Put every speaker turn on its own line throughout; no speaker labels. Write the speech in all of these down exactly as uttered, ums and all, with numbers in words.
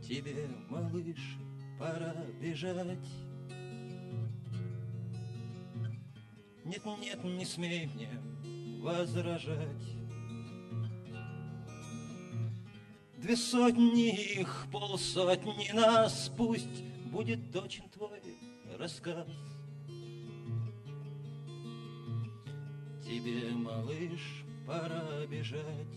Тебе, малыш, пора бежать. Нет, нет, не смей мне возражать. Две сотни их, полсотни нас, пусть будет точен твой рассказ. Тебе, малыш, пора бежать.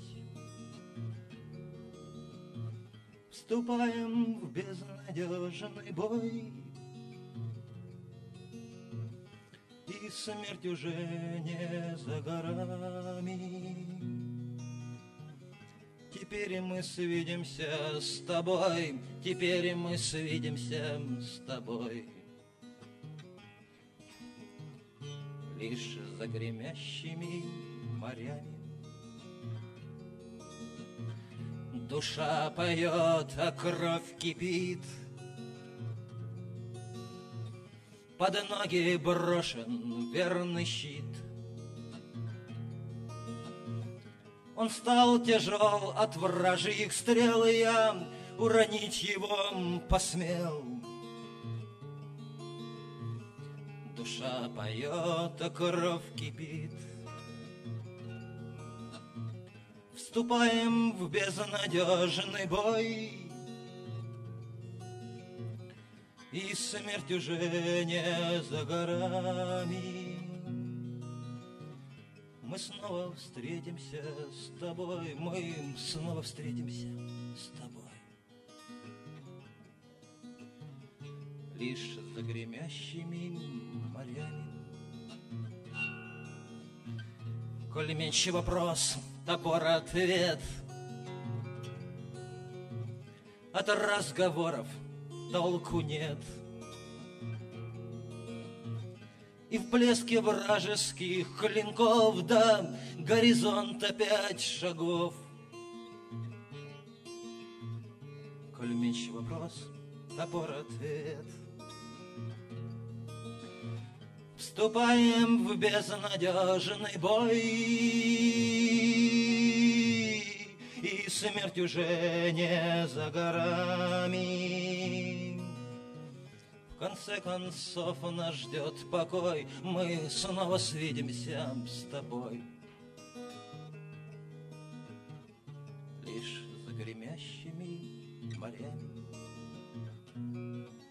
Вступаем в безнадежный бой, и смерть уже не за горами. Теперь мы свидимся с тобой, теперь мы свидимся с тобой. Лишь за гремящими морями. Душа поет, а кровь кипит. Под ноги брошен верный щит. Он стал тяжел от вражьих стрел, и я уронить его посмел. Душа поет, а кровь кипит. Вступаем в безнадежный бой, и смерть уже не за горами. Мы снова встретимся с тобой, мы снова встретимся с тобой. Лишь за гремящими морями. Коль меньше вопрос, топор ответ. От разговоров толку нет. И в блеске вражеских клинков до горизонта пять шагов. Коль меньше вопрос, топор ответ. Вступаем в безнадежный бой, и смерть уже не за горами. В конце концов нас ждет покой, мы снова свидимся с тобой. Лишь за гремящими морями.